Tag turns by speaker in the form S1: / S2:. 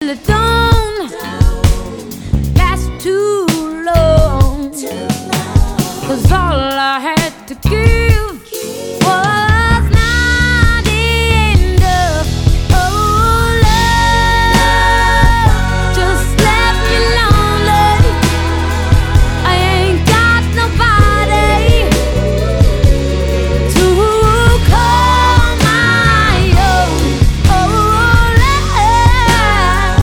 S1: it don't last too long. 'Cause all I had to give